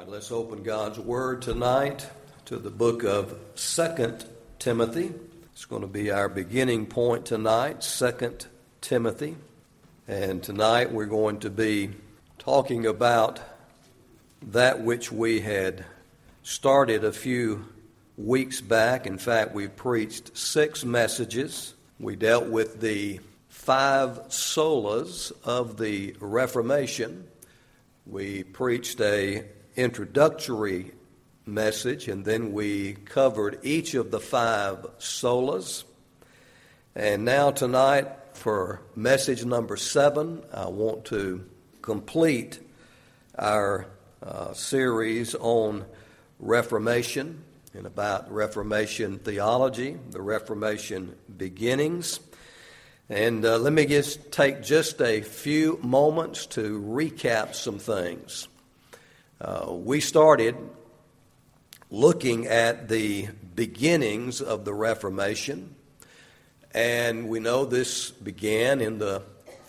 right, let's open God's Word tonight to the book of 2 Timothy. It's going to be our beginning point tonight, 2 Timothy. And tonight we're going to be talking about that which we had started a few weeks back. In fact, we preached 6 messages. We dealt with the 5 solas of the Reformation. We preached a introductory message, and then we covered each of the 5 solas. And now tonight, for message number 7, I want to complete our series on Reformation and about Reformation theology, the Reformation beginnings. And let me take just a few moments to recap some things. We started looking at the beginnings of the Reformation, and we know this began in the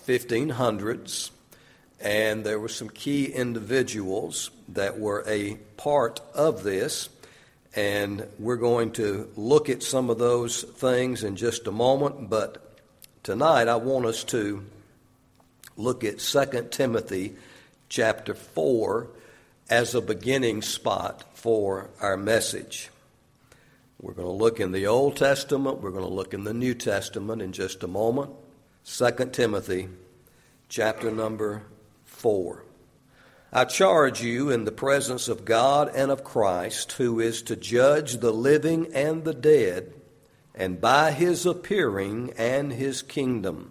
1500s, and there were some key individuals that were a part of this, and we're going to look at some of those things in just a moment, but tonight I want us to look at 2 Timothy chapter 4 as a beginning spot for our message. We're going to look in the Old Testament, we're going to look in the New Testament in just a moment. 2 Timothy chapter number 4. I charge you in the presence of God and of Christ, who is to judge the living and the dead, and by his appearing and his kingdom.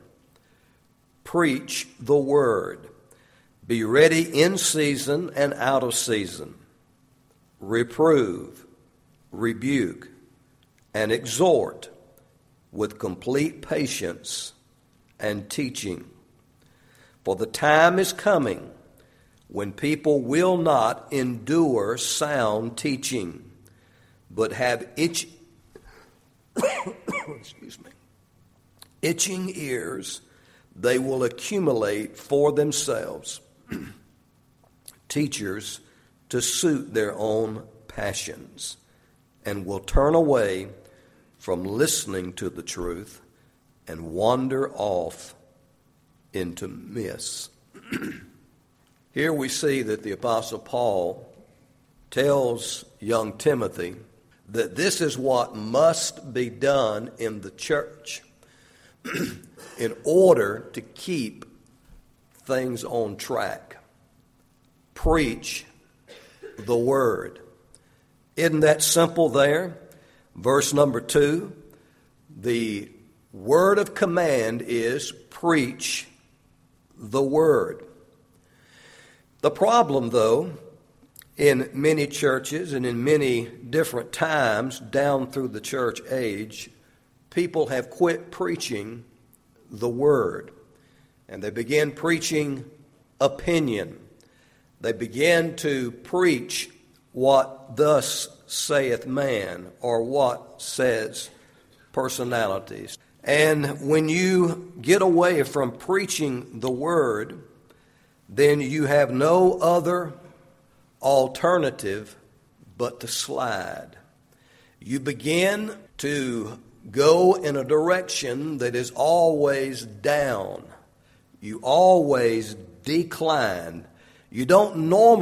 Preach the word. Be ready in season and out of season. Reprove, rebuke, and exhort with complete patience and teaching. For the time is coming when people will not endure sound teaching, but have itching ears they will accumulate for themselves teachers to suit their own passions, and will turn away from listening to the truth and wander off into myths. Here we see that the Apostle Paul tells young Timothy that this is what must be done in the church in order to keep things on track. Preach the word. Isn't that simple there? Verse number 2, the word of command is preach the word. The problem, though, in many churches and in many different times down through the church age, people have quit preaching the word, and they begin preaching opinion. They begin to preach what thus saith man, or what says personalities. And when you get away from preaching the word, then you have no other alternative but to slide. You begin to go in a direction that is always down. You always decline. You don't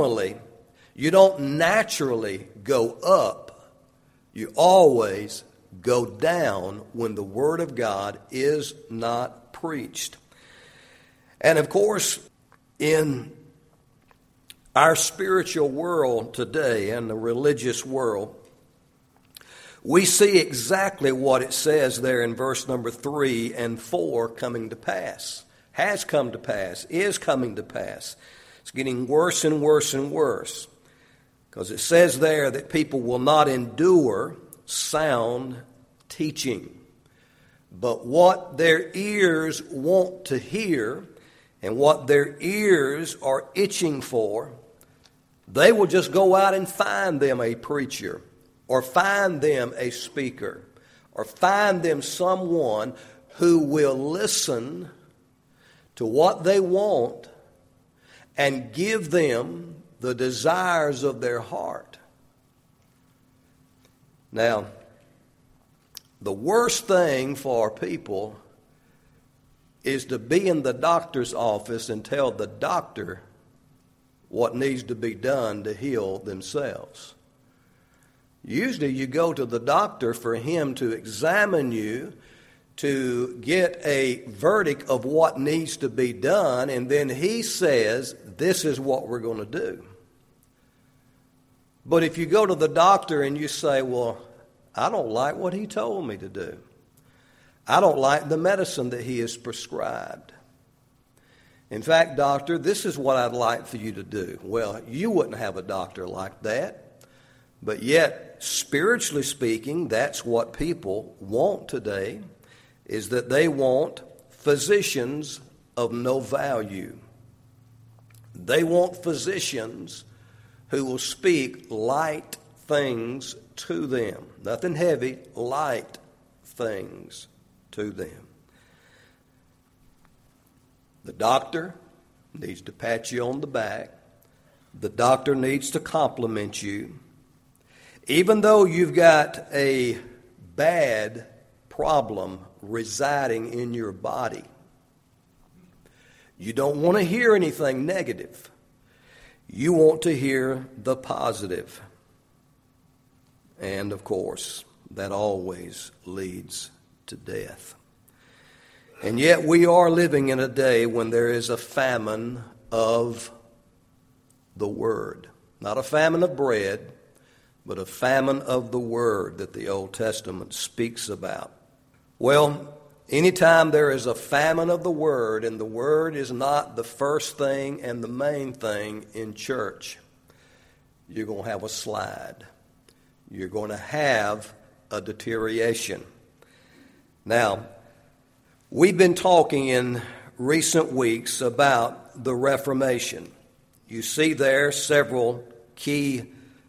naturally go up. You always go down when the Word of God is not preached. And of course, in our spiritual world today and the religious world, we see exactly what it says there in verse number 3 and 4 coming to pass. Has come to pass, is coming to pass. It's getting worse and worse and worse. Because it says there that people will not endure sound teaching. But what their ears want to hear and what their ears are itching for, they will just go out and find them a preacher, or find them a speaker, or find them someone who will listen to what they want and give them the desires of their heart. Now, the worst thing for people is to be in the doctor's office and tell the doctor what needs to be done to heal themselves. Usually you go to the doctor for him to examine you, to get a verdict of what needs to be done, and then he says, this is what we're going to do. But if you go to the doctor and you say, well, I don't like what he told me to do. I don't like the medicine that he has prescribed. In fact, doctor, this is what I'd like for you to do. Well, you wouldn't have a doctor like that. But yet, spiritually speaking, that's what people want today, is that they want physicians of no value. They want physicians who will speak light things to them. Nothing heavy, light things to them. The doctor needs to pat you on the back. The doctor needs to compliment you. Even though you've got a bad problem residing in your body, you don't want to hear anything negative. You want to hear the positive. And of course, that always leads to death. And yet we are living in a day when there is a famine of the Word. Not a famine of bread, but a famine of the Word that the Old Testament speaks about. Well, anytime there is a famine of the Word, and the Word is not the first thing and the main thing in church, you're going to have a slide. You're going to have a deterioration. Now, we've been talking in recent weeks about the Reformation. You see there several key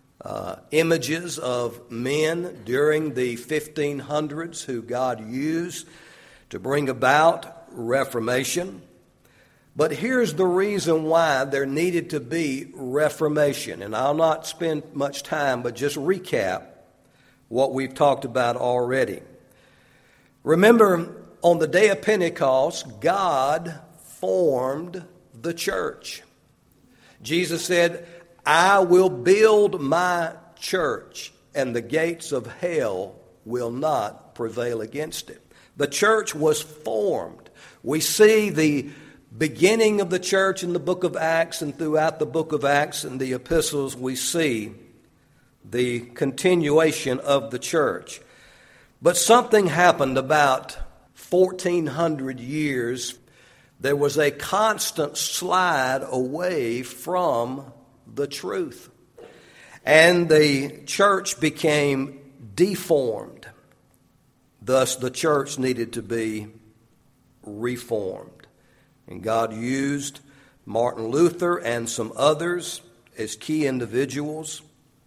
images of men during the 1500s who God used to bring about Reformation. But here's the reason why there needed to be Reformation. And I'll not spend much time, but just recap what we've talked about already. Remember, on the day of Pentecost, God formed the church. Jesus said, I will build my church, and the gates of hell will not prevail against it. The church was formed. We see the beginning of the church in the book of Acts, and throughout the book of Acts and the epistles, we see the continuation of the church. But something happened about 1400 years. There was a constant slide away from the truth. And the church became deformed. Thus, the church needed to be reformed. And God used Martin Luther and some others as key individuals,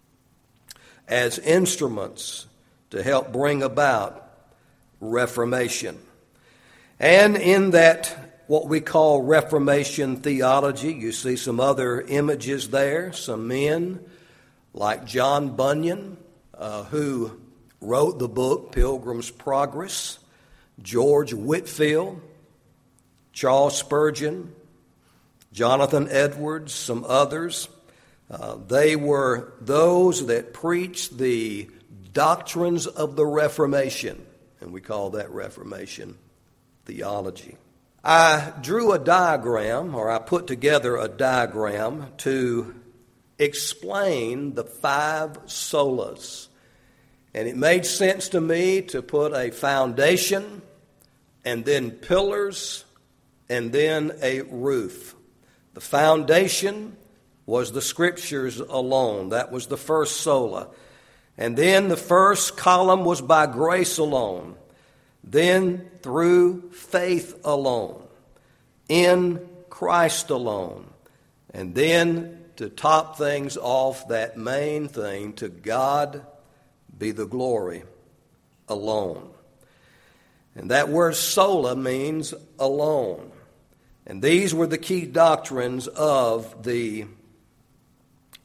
as instruments to help bring about Reformation. And in that, what we call Reformation theology, you see some other images there. Some men like John Bunyan, who wrote the book Pilgrim's Progress, George Whitefield, Charles Spurgeon, Jonathan Edwards, some others. They were those that preached the doctrines of the Reformation, and we call that Reformation theology. I drew a diagram, or I put together a diagram to explain the 5 solas. And it made sense to me to put a foundation, and then pillars, and then a roof. The foundation was the Scriptures alone. That was the first sola. And then the first column was by grace alone. Then through faith alone. In Christ alone. And then to top things off, that main thing, to God be the glory alone. And that word sola means alone. And these were the key doctrines of the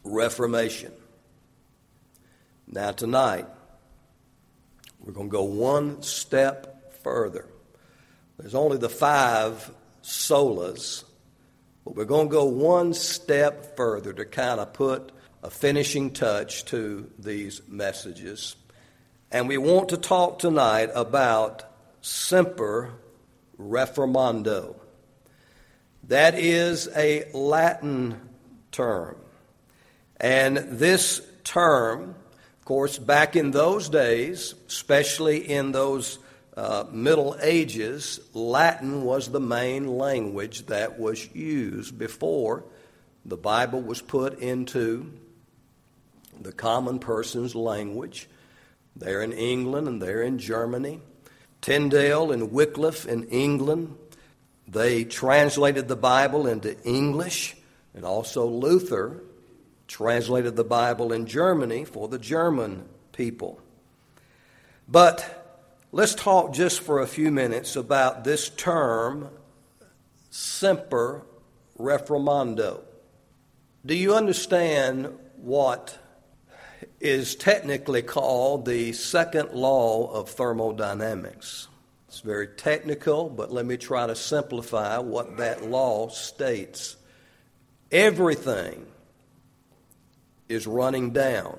Reformation. Now tonight, we're going to go one step further. There's only the 5 solas, but we're going to go one step further to kind of put a finishing touch to these messages. And we want to talk tonight about semper reformando. That is a Latin term. And this term, of course, back in those days, especially in those Middle Ages, Latin was the main language that was used before the Bible was put into the common person's language. They're in England and they're in Germany. Tyndale and Wycliffe in England, they translated the Bible into English, and also Luther translated the Bible in Germany for the German people. But let's talk just for a few minutes about this term, semper reformando. Do you understand what is technically called the second law of thermodynamics? It's very technical, but let me try to simplify what that law states. Everything is running down.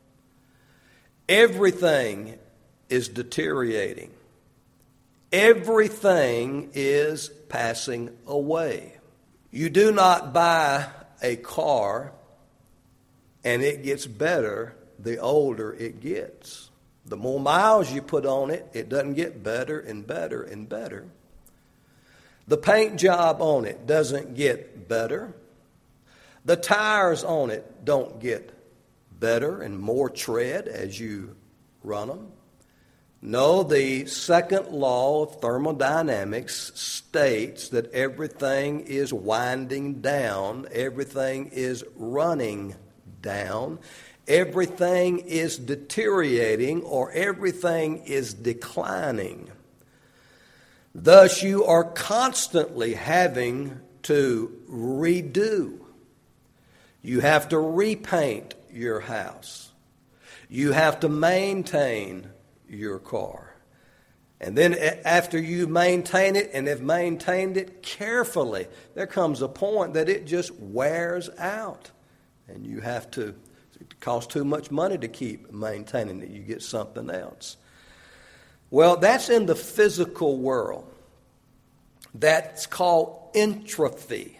Everything is deteriorating. Everything is passing away. You do not buy a car and it gets better the older it gets. The more miles you put on it, it doesn't get better and better and better. The paint job on it doesn't get better. The tires on it don't get better and more tread as you run them. No, the second law of thermodynamics states that everything is winding down, everything is running down, everything is deteriorating, or everything is declining. Thus, you are constantly having to redo. You have to repaint your house. You have to maintain your car. And then after you maintain it and have maintained it carefully, there comes a point that it just wears out. And you have to, it costs too much money to keep maintaining it. You get something else. Well, that's in the physical world. That's called entropy.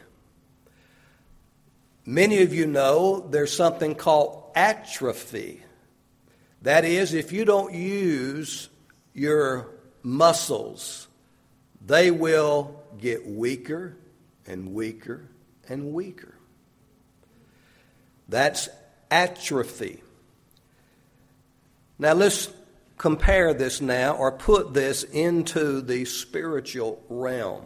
Many of you know there's something called atrophy. That is, if you don't use your muscles, they will get weaker and weaker and weaker. That's atrophy. Now let's compare this now, or put this into the spiritual realm.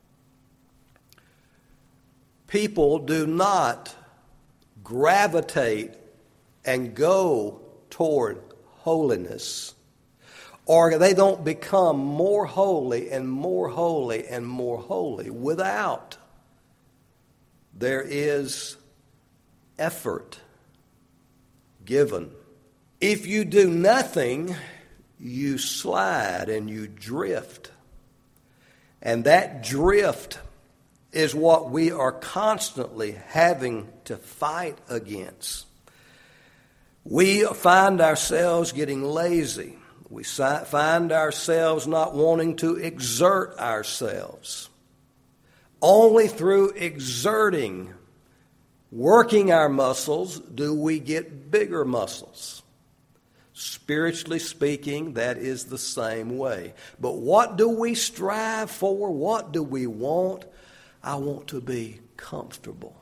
People do not gravitate and go toward holiness, or they don't become more holy and more holy and more holy without there is effort given. If you do nothing, you slide and you drift. And that drift is what we are constantly having to fight against. We find ourselves getting lazy. We find ourselves not wanting to exert ourselves. Only through exerting, working our muscles, do we get bigger muscles. Spiritually speaking, that is the same way. But what do we strive for? What do we want? I want to be comfortable.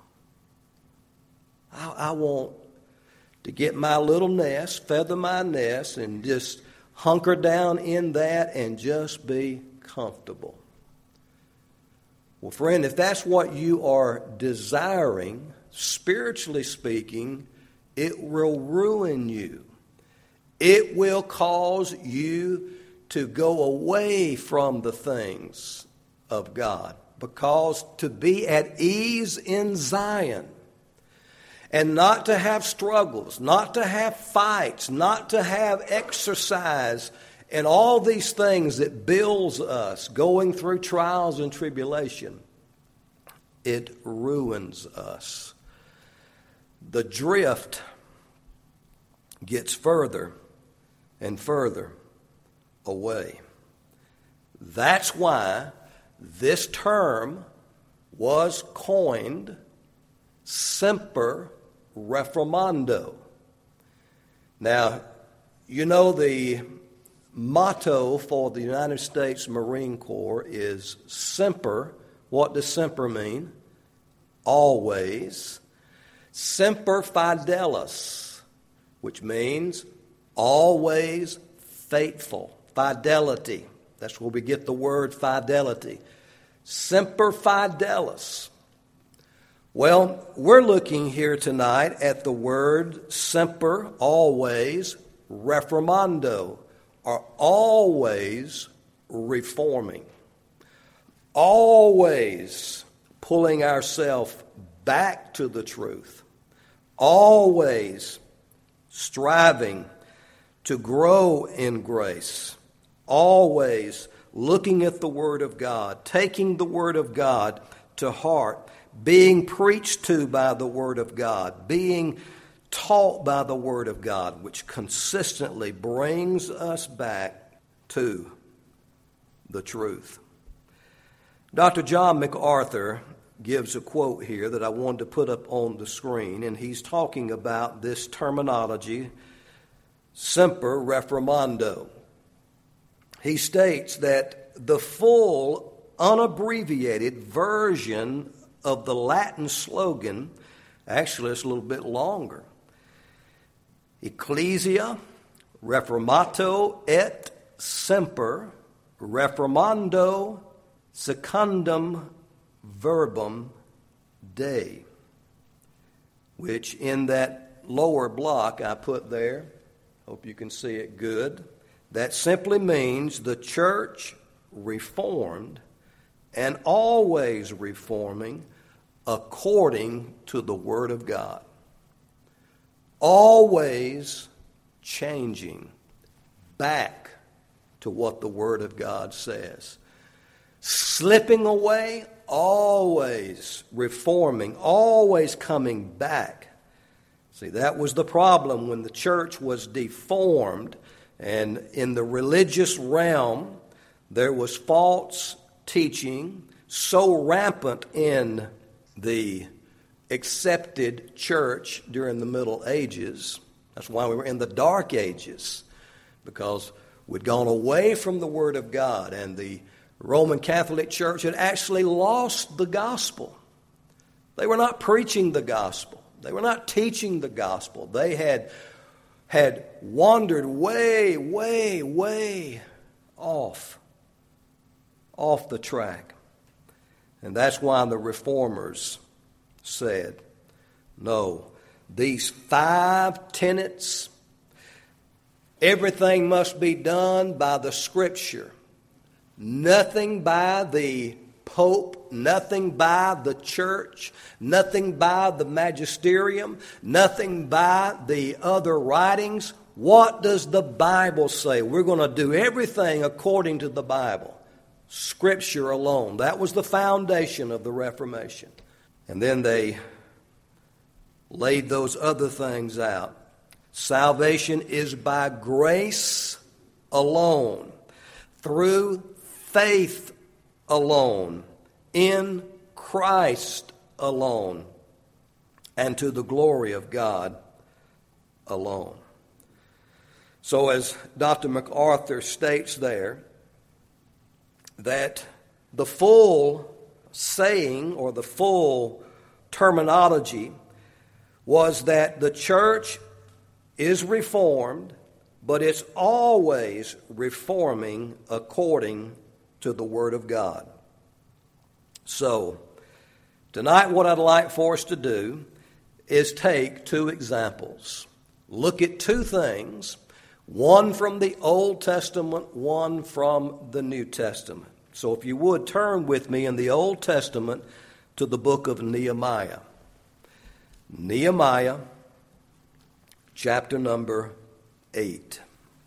I want to get my little nest, feather my nest, and just hunker down in that and just be comfortable. Well, friend, if that's what you are desiring, spiritually speaking, it will ruin you. It will cause you to go away from the things of God. Because to be at ease in Zion and not to have struggles, not to have fights, not to have exercise, and all these things that builds us going through trials and tribulation, it ruins us. The drift gets further and further away. That's why this term was coined Semper Reformando. Now, you know the motto for the United States Marine Corps is Semper. What does Semper mean? Always. Semper Fidelis, which means always faithful. Fidelity. That's where we get the word fidelity. Semper Fidelis. Well, we're looking here tonight at the word semper, always, reformando, or always reforming. Always pulling ourselves back to the truth. Always striving to grow in grace. Always looking at the Word of God, taking the Word of God to heart, being preached to by the Word of God, being taught by the Word of God, which consistently brings us back to the truth. Dr. John MacArthur gives a quote here that I wanted to put up on the screen, and he's talking about this terminology, Semper Reformando. He states that the full, unabbreviated version of the Latin slogan, actually it's a little bit longer. Ecclesia reformato et semper reformando secundum verbum Dei, which in that lower block I put there, hope you can see it good, that simply means the church reformed and always reforming according to the Word of God. Always changing back to what the Word of God says. Slipping away, always reforming, always coming back. See, that was the problem when the church was deformed, and in the religious realm, there was false teaching so rampant in the accepted church during the Middle Ages. That's why we were in the Dark Ages, because we'd gone away from the Word of God, and the Roman Catholic Church had actually lost the gospel. They were not preaching the gospel. They were not teaching the gospel. They had wandered way off the track. And that's why the reformers said, no, these 5 tenets, everything must be done by the Scripture. Nothing by the Pope, nothing by the church, nothing by the magisterium, nothing by the other writings. What does the Bible say? We're going to do everything according to the Bible. Scripture alone. That was the foundation of the Reformation. And then they laid those other things out. Salvation is by grace alone, through faith alone, in Christ alone, and to the glory of God alone. So as Dr. MacArthur states there, that the full saying or the full terminology was that the church is reformed, but it's always reforming according to the Word of God. So, tonight what I'd like for us to do is take 2 examples. Look at 2 things, one from the Old Testament, one from the New Testament. So if you would, turn with me in the Old Testament to the book of Nehemiah. Nehemiah chapter number 8.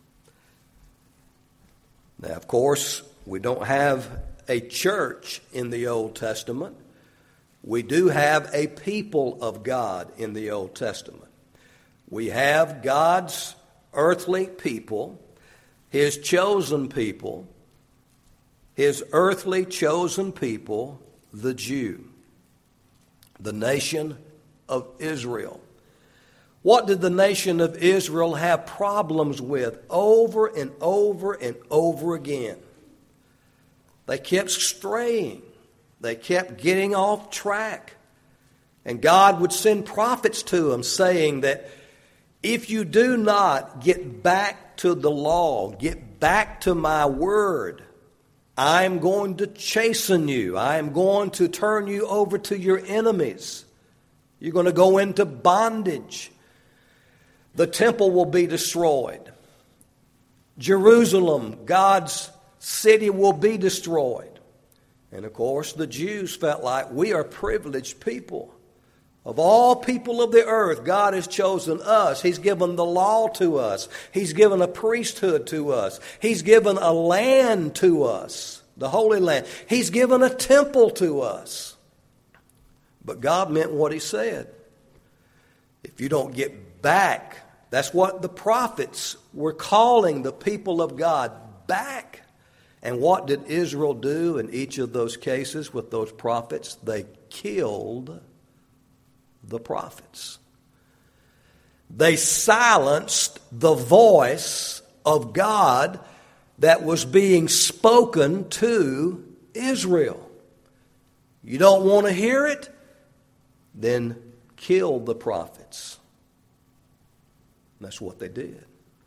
Now, of course, we don't have a church in the Old Testament. We do have a people of God in the Old Testament. We have God's earthly people, His chosen people, His earthly chosen people, the Jew, the nation of Israel. What did the nation of Israel have problems with over and over and over again? They kept straying. They kept getting off track. And God would send prophets to them saying that if you do not get back to the law, get back to my word, I'm going to chasten you. I'm going to turn you over to your enemies. You're going to go into bondage. The temple will be destroyed. Jerusalem, God's city, will be destroyed. And of course, the Jews felt like we are privileged people. Of all people of the earth, God has chosen us. He's given the law to us. He's given a priesthood to us. He's given a land to us, the Holy Land. He's given a temple to us. But God meant what He said. If you don't get back, that's what the prophets were calling the people of God, back. And what did Israel do in each of those cases with those prophets? They killed the prophets. They silenced the voice of God that was being spoken to Israel. You don't want to hear it? Then kill the prophets. And that's what they did.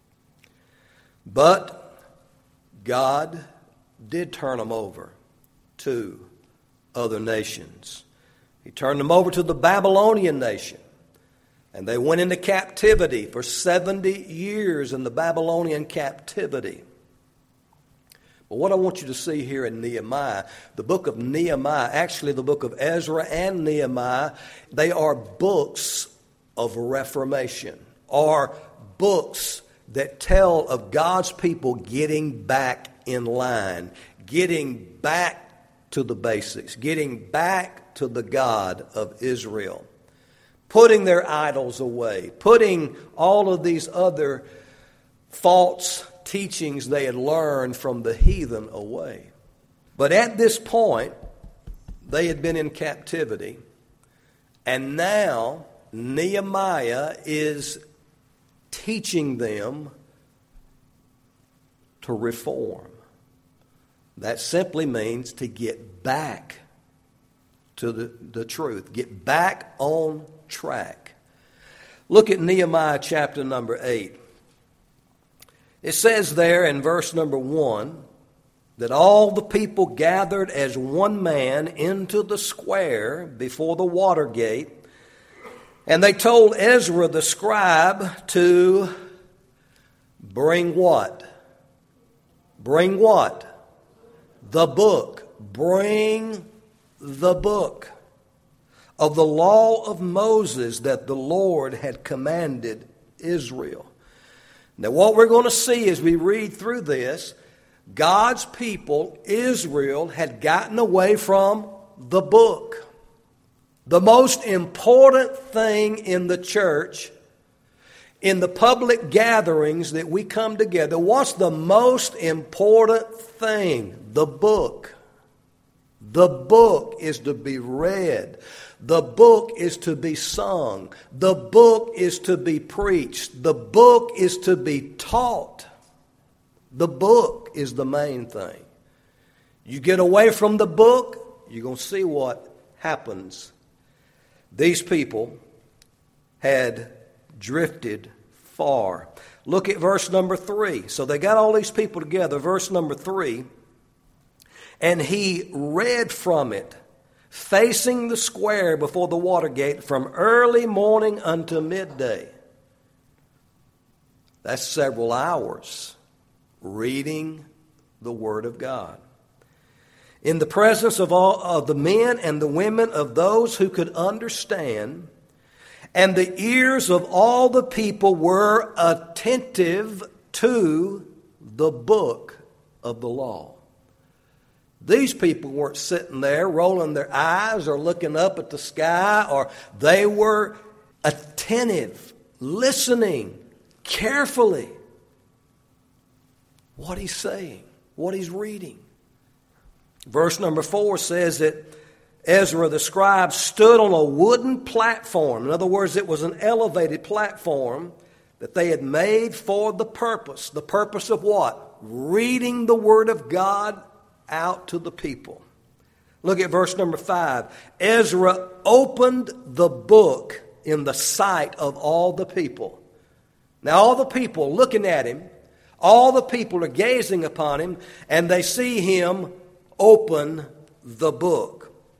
But God did turn them over to other nations. He turned them over to the Babylonian nation. And they went into captivity for 70 years in the Babylonian captivity. But what I want you to see here in Nehemiah, the book of Nehemiah, actually the book of Ezra and Nehemiah, they are books of reformation, or books that tell of God's people getting back in line, getting back to the basics, getting back to the God of Israel, putting their idols away, putting all of these other false teachings they had learned from the heathen away. But at this point, they had been in captivity, and now Nehemiah is teaching them to reform. That simply means to get back to the truth, get back on track. Look at Nehemiah chapter number 8. It says there in verse number 1 that all the people gathered as one man into the square before the water gate, and they told Ezra the scribe to bring what? Bring what? The book. Bring the book of the law of Moses that the Lord had commanded Israel. Now, what we're going to see as we read through this, God's people, Israel, had gotten away from the book. The most important thing in the church, in the public gatherings that we come together, what's the most important thing? The book. The book is to be read. The book is to be sung. The book is to be preached. The book is to be taught. The book is the main thing. You get away from the book, you're going to see what happens. These people had drifted far. Look at verse number 3. So they got all these people together. Verse number 3. And he read from it, facing the square before the water gate, from early morning unto midday. That's several hours reading the Word of God. In the presence of all of the men and the women of those who could understand, And the ears of all the people were attentive to the book of the law. These people weren't sitting there rolling their eyes or looking up at the sky, or they were attentive, listening carefully what he's saying, what he's reading. Verse number 4 says that Ezra the scribe stood on a wooden platform. In other words, it was an elevated platform that they had made for the purpose. The purpose of what? Reading the word of God out to the people. Look at verse number 5. Ezra opened the book in the sight of all the people. Now all the people looking at him, all the people are gazing upon him, and they see him open the book.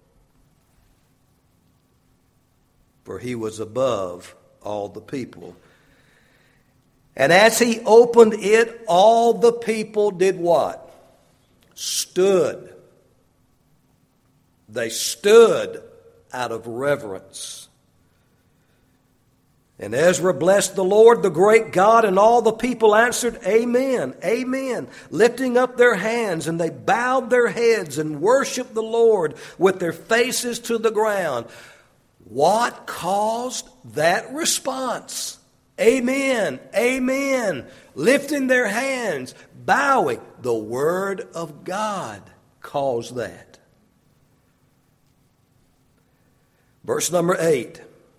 For he was above all the people. And as he opened it, all the people did what? Stood. They stood out of reverence. And Ezra blessed the Lord, the great God, and all the people answered, Amen, Amen, lifting up their hands, and they bowed their heads and worshiped the Lord with their faces to the ground. What caused that response? Amen, amen, lifting their hands, bowing. The word of God caused that. Verse number 8.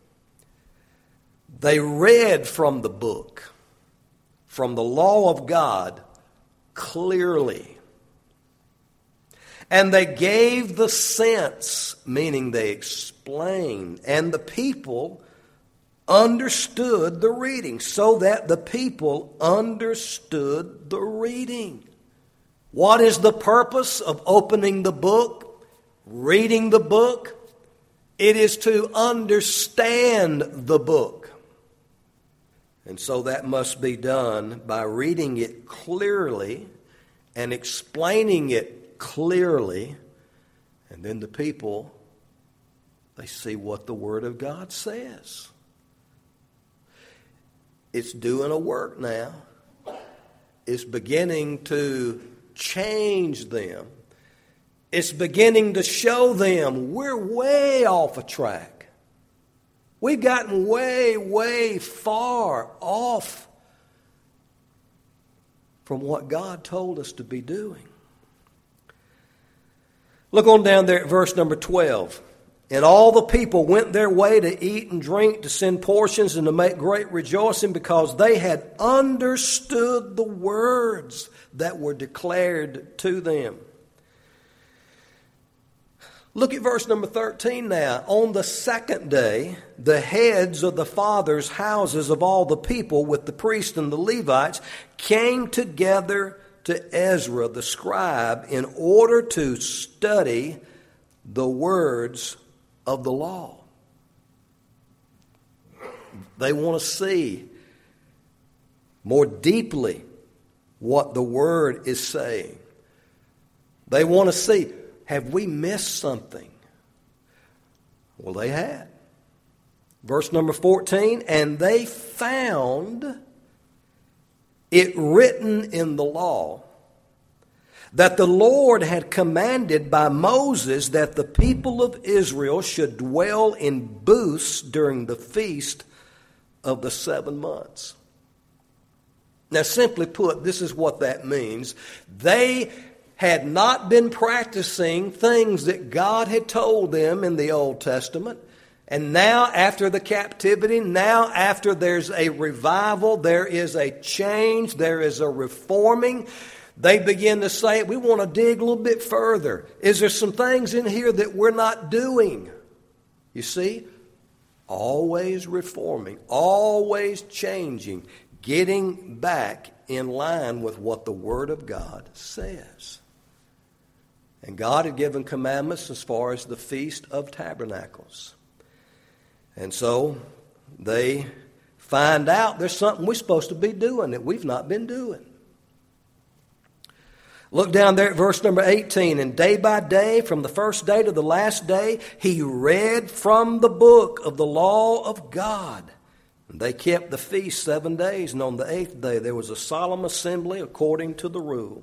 They read from the book, from the law of God, clearly. And they gave the sense, meaning they explained, and the people understood the reading, so that the people understood the reading. What is the purpose of opening the book, reading the book? It is to understand the book. And so that must be done by reading it clearly and explaining it clearly. And then the people, they see what the Word of God says. It's doing a work now. It's beginning to change them. It's beginning to show them we're way off a track. We've gotten way, way far off from what God told us to be doing. Look on down there at verse number 12. And all the people went their way to eat and drink, to send portions, and to make great rejoicing, because they had understood the words that were declared to them. Look at verse number 13 now. On the second day, the heads of the fathers' houses of all the people, with the priests and the Levites, came together to Ezra the scribe in order to study the words of the law. They want to see more deeply what the word is saying. They want to see, have we missed something? Well, they had. Verse number 14, and they found it written in the law that the Lord had commanded by Moses that the people of Israel should dwell in booths during the feast of the 7 months. Now, simply put, this is what that means. They had not been practicing things that God had told them in the Old Testament. And now, after the captivity, now after there's a revival, there is a change, there is a reforming, they begin to say, we want to dig a little bit further. Is there some things in here that we're not doing? You see, always reforming, always changing, getting back in line with what the Word of God says. And God had given commandments as far as the Feast of Tabernacles. And so they find out there's something we're supposed to be doing that we've not been doing. Look down there at verse number 18. And day by day, from the first day to the last day, he read from the book of the law of God. And they kept the feast 7 days, and on the 8th day there was a solemn assembly according to the rule.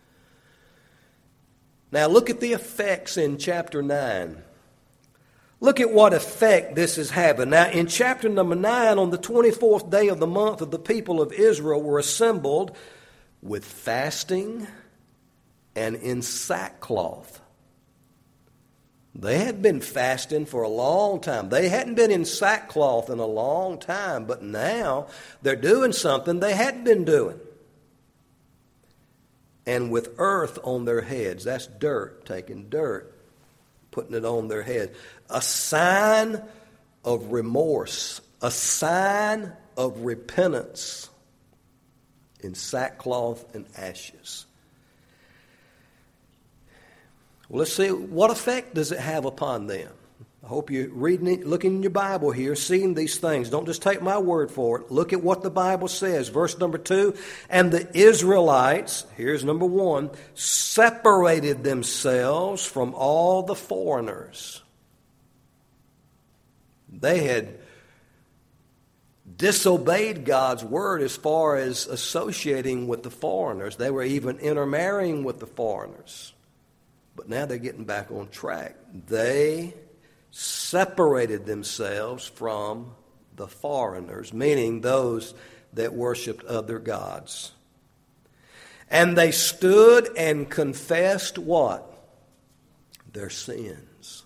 Now look at the effects in chapter 9. Look at what effect this is having. Now in chapter number 9, on the 24th day of the month of the people of Israel were assembled with fasting and in sackcloth. They had been fasting for a long time. They hadn't been in sackcloth in a long time, but now they're doing something they hadn't been doing. And with earth on their heads. That's dirt, taking dirt, putting it on their head. A sign of remorse, a sign of repentance in sackcloth and ashes. Well, let's see, what effect does it have upon them? I hope you're reading it, looking in your Bible here, seeing these things. Don't just take my word for it. Look at what the Bible says. Verse number 2, and the Israelites, here's number 1, separated themselves from all the foreigners. They had disobeyed God's word as far as associating with the foreigners. They were even intermarrying with the foreigners. But now they're getting back on track. They separated themselves from the foreigners, meaning those that worshiped other gods. And they stood and confessed what? Their sins.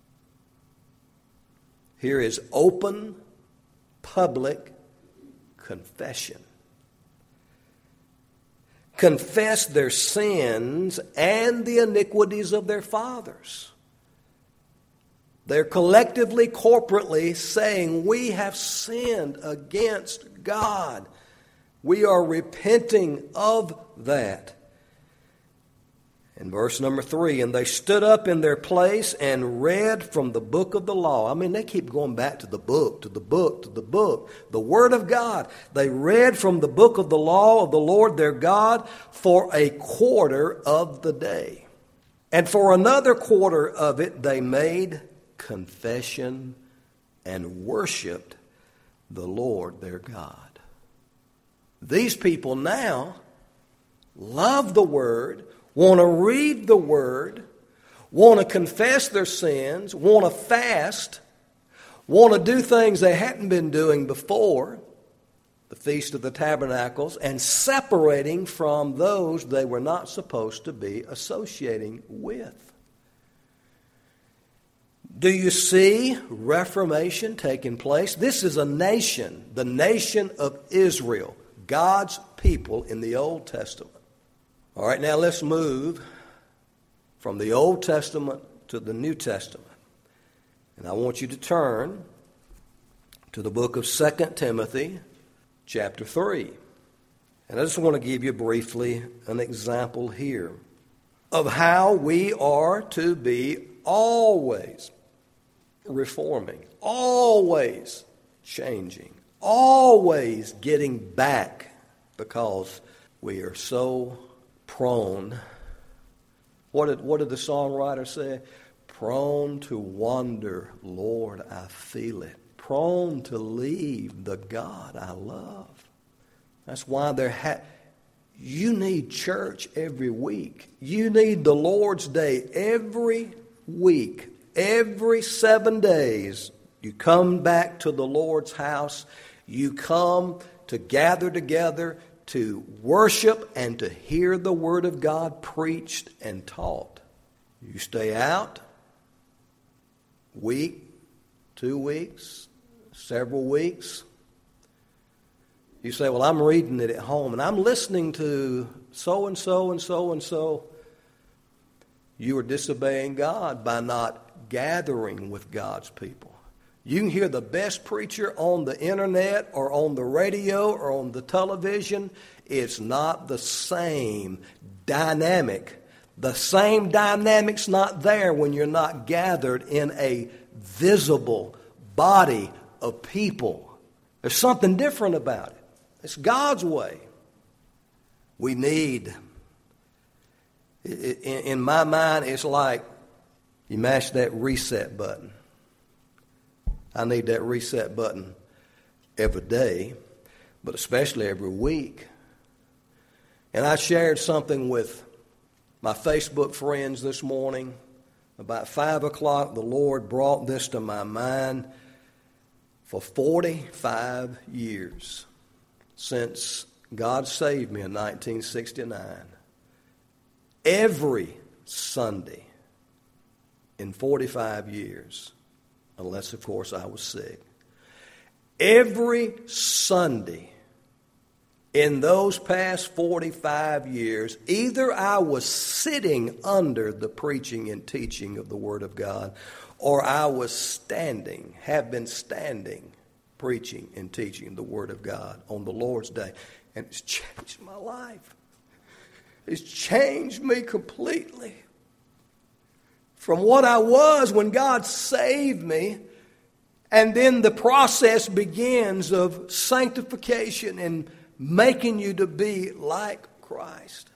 Here is open, public confession. Confess their sins and the iniquities of their fathers. They're collectively, corporately saying, we have sinned against God. We are repenting of that. In verse number 3, and they stood up in their place and read from the book of the law. I mean, they keep going back to the book, to the book, to the book. The Word of God. They read from the book of the law of the Lord their God for a quarter of the day. And for another quarter of it, they made confession and worshiped the Lord their God. These people now love the Word, want to read the Word, want to confess their sins, want to fast, want to do things they hadn't been doing before, the Feast of the Tabernacles, and separating from those they were not supposed to be associating with. Do you see reformation taking place? This is a nation, the nation of Israel, God's people in the Old Testament. All right, now let's move from the Old Testament to the New Testament. And I want you to turn to the book of 2 Timothy, chapter 3. And I just want to give you briefly an example here of how we are to be always reforming, always changing, always getting back, because we are so prone. What did the songwriter say? Prone to wander, Lord, I feel it. Prone to leave the God I love. That's why you need church every week. You need the Lord's Day every week. Every 7 days, you come back to the Lord's house. You come to gather together to worship and to hear the Word of God preached and taught. You stay out week, 2 weeks, several weeks. You say, well, I'm reading it at home and I'm listening to so-and-so and so-and-so. You are disobeying God by not gathering with God's people. You can hear the best preacher on the internet or on the radio or on the television. It's not the same dynamic. The same dynamic's not there when you're not gathered in a visible body of people. There's something different about it. It's God's way. We need In my mind, it's like you mash that reset button. I need that reset button every day, but especially every week. And I shared something with my Facebook friends this morning. About 5 o'clock, the Lord brought this to my mind. For 45 years, since God saved me in 1969, every Sunday in 45 years, unless, of course, I was sick, every Sunday in those past 45 years, either I was sitting under the preaching and teaching of the Word of God, or I was standing, have been standing, preaching and teaching the Word of God on the Lord's Day. And it's changed my life. It's changed me completely. From what I was when God saved me, and then the process begins of sanctification and making you to be like Christ.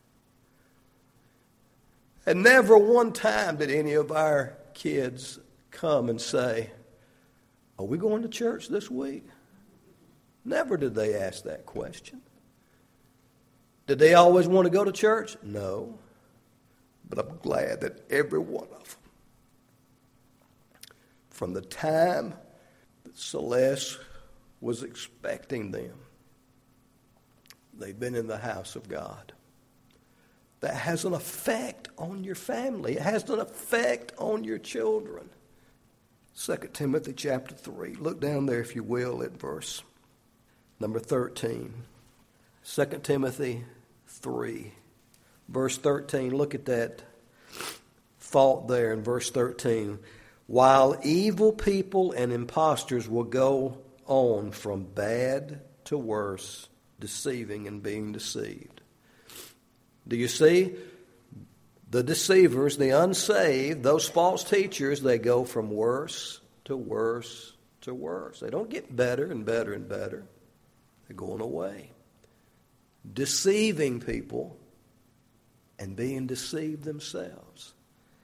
And never one time did any of our kids come and say, "Are we going to church this week?" Never did they ask that question. Did they always want to go to church? No. But I'm glad that every one of them, from the time that Celeste was expecting them, they've been in the house of God. That has an effect on your family. It has an effect on your children. 2 Timothy chapter 3. Look down there, if you will, at verse number 13. 2 Timothy 3, verse 13. Look at that thought there in verse 13. While evil people and impostors will go on from bad to worse, deceiving and being deceived. Do you see? The deceivers, the unsaved, those false teachers, they go from worse to worse to worse. They don't get better and better and better. They're going away. Deceiving people and being deceived themselves.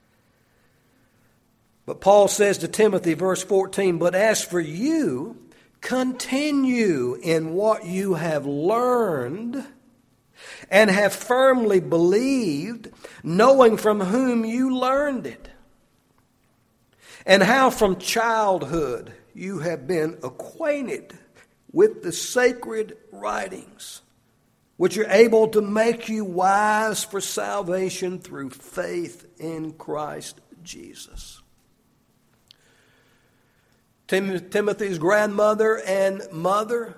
But Paul says to Timothy, verse 14, "But as for you, continue in what you have learned and have firmly believed, knowing from whom you learned it, and how from childhood you have been acquainted with the sacred writings, which are able to make you wise for salvation through faith in Christ Jesus." Timothy's grandmother and mother,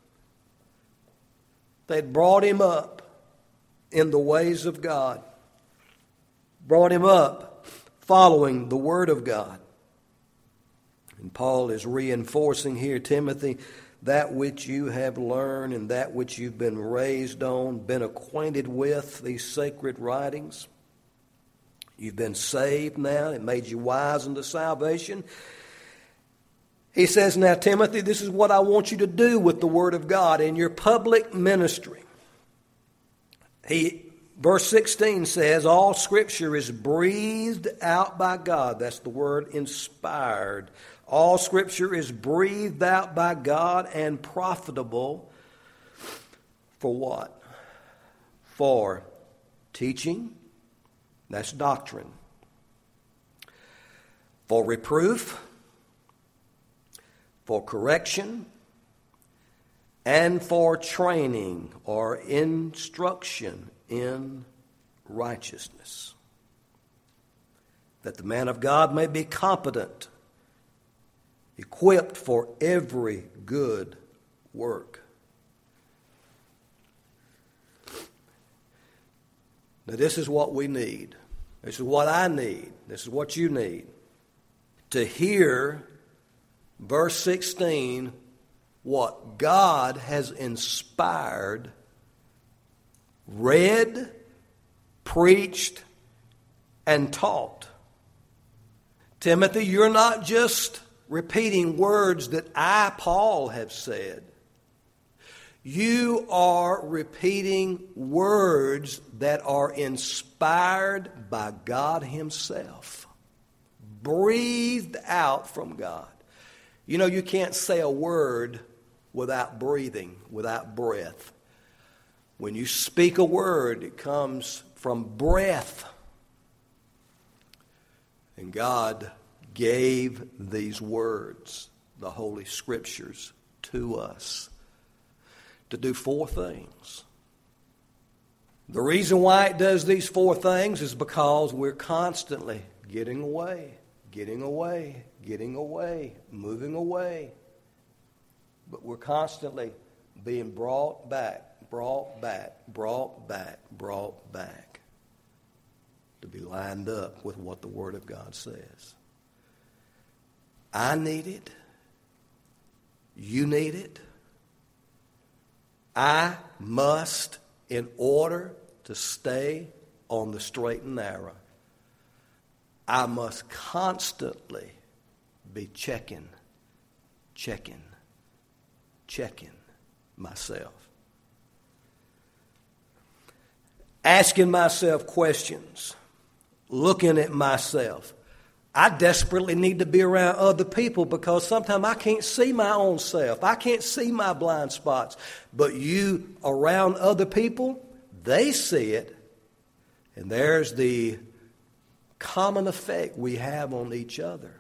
they'd brought him up in the ways of God, brought him up following the Word of God. And Paul is reinforcing here, Timothy, that which you have learned and that which you've been raised on, been acquainted with, these sacred writings. You've been saved now. It made you wise unto salvation. He says, now, Timothy, this is what I want you to do with the Word of God in your public ministry. Verse 16 says, all Scripture is breathed out by God. That's the word inspired. All Scripture is breathed out by God and profitable for what? For teaching. That's doctrine. For reproof. For correction, and for training or instruction in righteousness, that the man of God may be competent, equipped for every good work. Now, this is what we need. This is what I need. This is what you need. To hear Verse 16, what God has inspired, read, preached, and taught. Timothy, you're not just repeating words that I, Paul, have said. You are repeating words that are inspired by God Himself, breathed out from God. You know, you can't say a word without breathing, without breath. When you speak a word, it comes from breath. And God gave these words, the Holy Scriptures, to us to do four things. The reason why it does these four things is because we're constantly getting away, moving away. But we're constantly being brought back to be lined up with what the Word of God says. I need it. You need it. I must, in order to stay on the straight and narrow, I must constantly be checking myself. Asking myself questions. Looking at myself. I desperately need to be around other people because sometimes I can't see my own self. I can't see my blind spots. But you around other people, they see it. And there's the common effect we have on each other.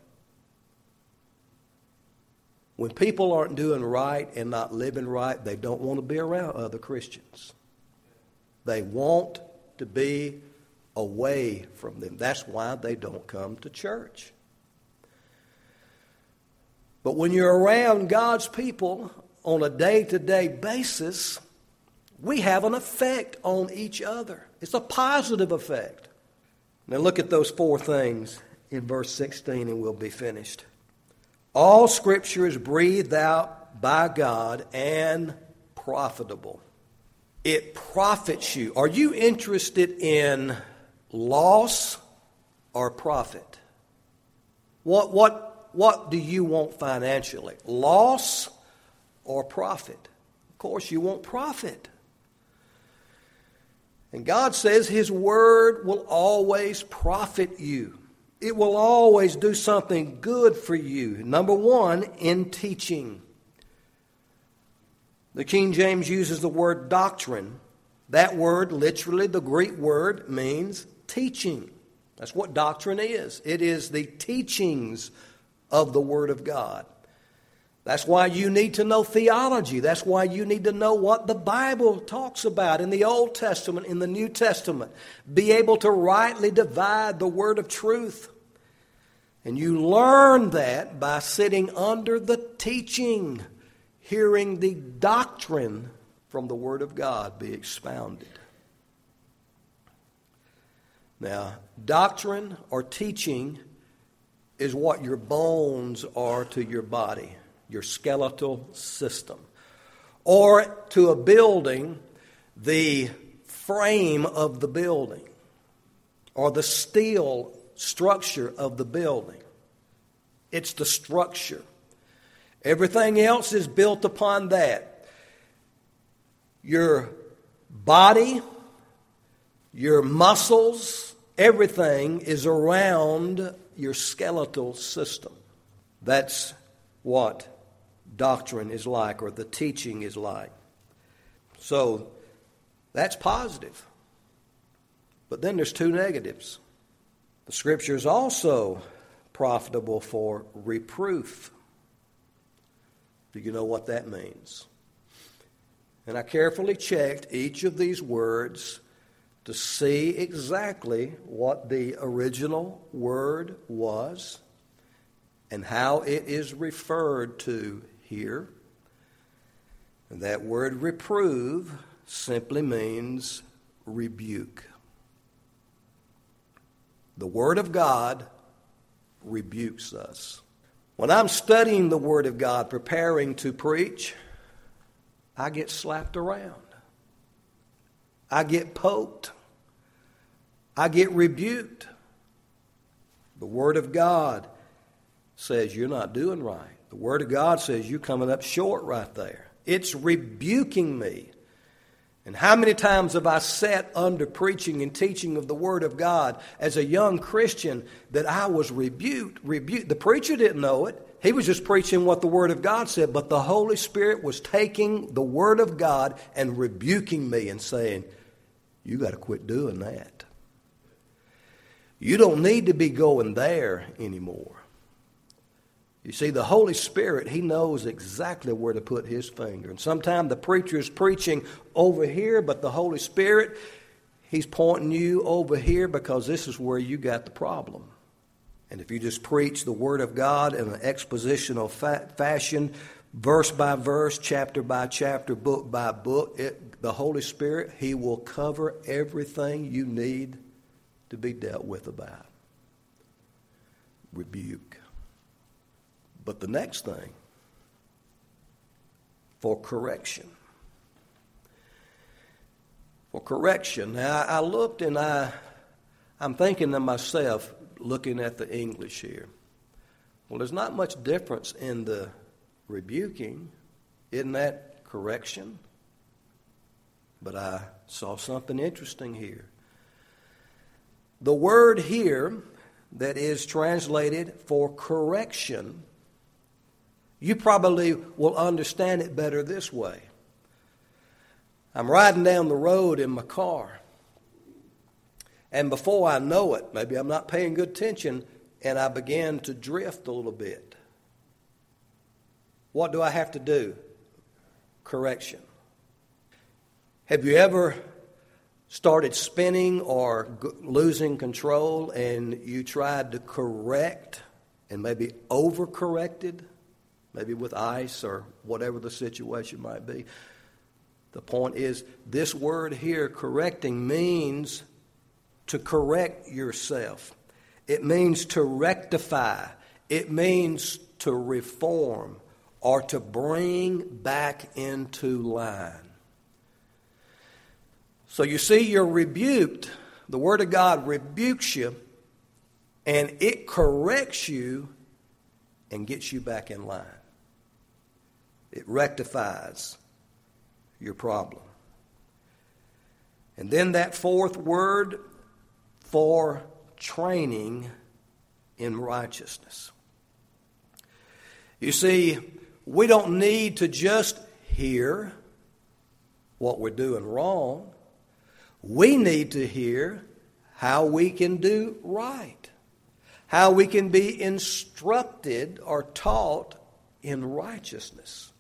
When people aren't doing right and not living right, they don't want to be around other Christians. They want to be away from them. That's why they don't come to church. But when you're around God's people on a day-to-day basis, we have an effect on each other. It's a positive effect. Now look at those four things in verse 16 and we'll be finished. All Scripture is breathed out by God and profitable. It profits you. Are you interested in loss or profit? What do you want financially? Loss or profit? Of course, you want profit. And God says His Word will always profit you. It will always do something good for you. Number one, in teaching. The King James uses the word doctrine. That word, literally, the Greek word, means teaching. That's what doctrine is. It is the teachings of the Word of God. That's why you need to know theology. That's why you need to know what the Bible talks about in the Old Testament, in the New Testament. Be able to rightly divide the word of truth. And you learn that by sitting under the teaching, hearing the doctrine from the Word of God be expounded. Now, doctrine or teaching is what your bones are to your body, your skeletal system. Or to a building, the frame of the building, or the steel structure of the building. It's the structure. Everything else is built upon that. Your body, your muscles, everything is around your skeletal system. That's what doctrine is like, or the teaching is like. So that's positive. But then there's two negatives. The Scripture is also profitable for reproof. Do you know what that means? And I carefully checked each of these words to see exactly what the original word was and how it is referred to here. And that word reprove simply means rebuke. The Word of God rebukes us. When I'm studying the Word of God, preparing to preach, I get slapped around. I get poked. I get rebuked. The Word of God says you're not doing right. The Word of God says you're coming up short right there. It's rebuking me. And how many times have I sat under preaching and teaching of the Word of God as a young Christian that I was rebuked? The preacher didn't know it. He was just preaching what the Word of God said, but the Holy Spirit was taking the Word of God and rebuking me and saying, you got to quit doing that. You don't need to be going there anymore. You see, the Holy Spirit, He knows exactly where to put His finger. And sometimes the preacher is preaching over here, but the Holy Spirit, He's pointing you over here because this is where you got the problem. And if you just preach the Word of God in an expositional fashion, verse by verse, chapter by chapter, book by book, the Holy Spirit, He will cover everything you need to be dealt with about. Rebuke. But the next thing, for correction. For correction. Now, I looked and I'm thinking to myself, looking at the English here, well, there's not much difference in the rebuking. Isn't that correction? But I saw something interesting here. The word here that is translated for correction, you probably will understand it better this way. I'm riding down the road in my car, and before I know it, maybe I'm not paying good attention, and I began to drift a little bit. What do I have to do? Correction. Have you ever started spinning or losing control and you tried to correct and maybe overcorrected, maybe with ice or whatever the situation might be? The point is, this word here, correcting, means to correct yourself. It means to rectify. It means to reform or to bring back into line. So you see, you're rebuked. The Word of God rebukes you, and it corrects you and gets you back in line. It rectifies your problem. And then that fourth word, for training in righteousness. You see, we don't need to just hear what we're doing wrong. We need to hear how we can do right, how we can be instructed or taught in righteousness.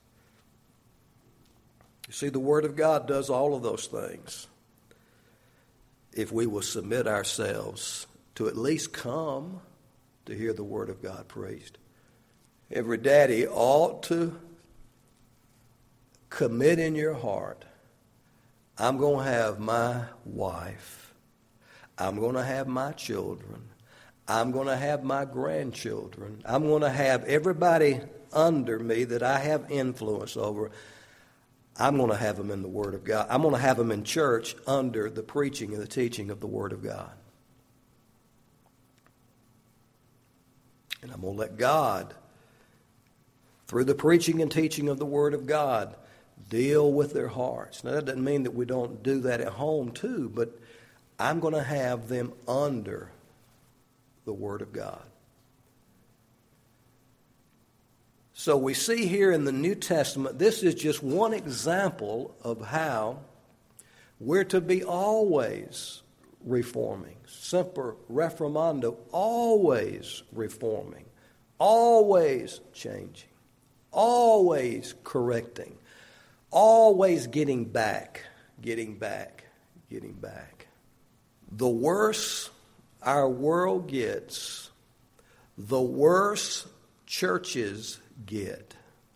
You see, the Word of God does all of those things if we will submit ourselves to at least come to hear the Word of God preached. Every daddy ought to commit in your heart, I'm going to have my wife, I'm going to have my children, I'm going to have my grandchildren, I'm going to have everybody under me that I have influence over. I'm going to have them in the Word of God. I'm going to have them in church under the preaching and the teaching of the Word of God. And I'm going to let God, through the preaching and teaching of the Word of God, deal with their hearts. Now, that doesn't mean that we don't do that at home too, but I'm going to have them under the Word of God. So we see here in the New Testament, this is just one example of how we're to be always reforming. Semper reformando, always reforming, always changing, always correcting, always getting back. The worse our world gets, the worse churches get.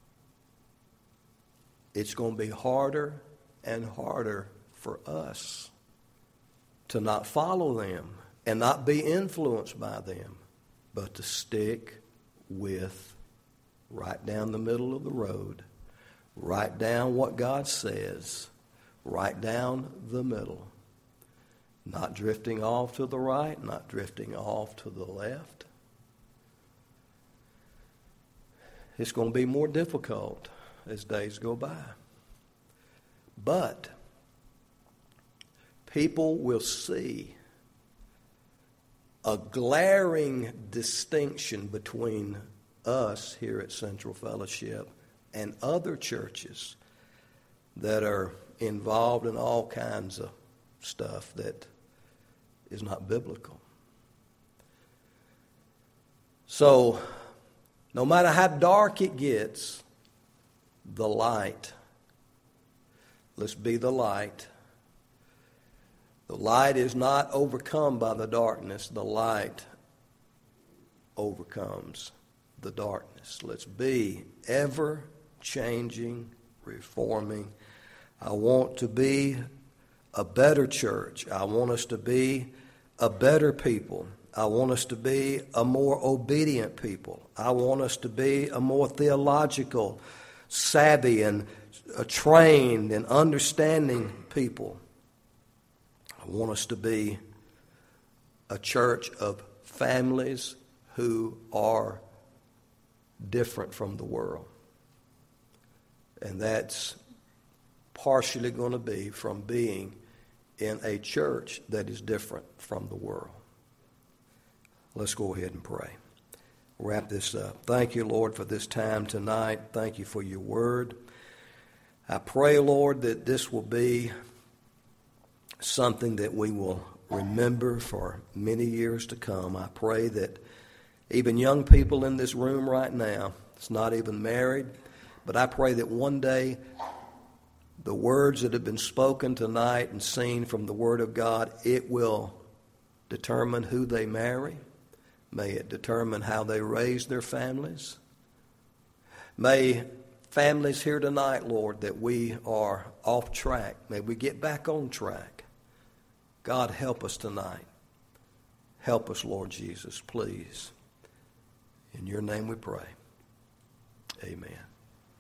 It's going to be harder and harder for us to not follow them and not be influenced by them, but to stick with right down the middle of the road, right down what God says, right down the middle, not drifting off to the right, not drifting off to the left. It's going to be more difficult as days go by. But people will see a glaring distinction between us here at Central Fellowship and other churches that are involved in all kinds of stuff that is not biblical. So, no matter how dark it gets, the light. Let's be the light. The light is not overcome by the darkness. The light overcomes the darkness. Let's be ever-changing, reforming. I want to be a better church. I want us to be a better people. I want us to be a more obedient people. I want us to be a more theological, savvy, and trained and understanding people. I want us to be a church of families who are different from the world. And that's partially going to be from being in a church that is different from the world. Let's go ahead and pray. Wrap this up. Thank you, Lord, for this time tonight. Thank you for your word. I pray, Lord, that this will be something that we will remember for many years to come. I pray that even young people in this room right now, it's not even married, but I pray that one day the words that have been spoken tonight and seen from the Word of God, it will determine who they marry. May it determine how they raise their families. May families here tonight, Lord, that we are off track, may we get back on track. God, help us tonight. Help us, Lord Jesus, please. In your name we pray. Amen.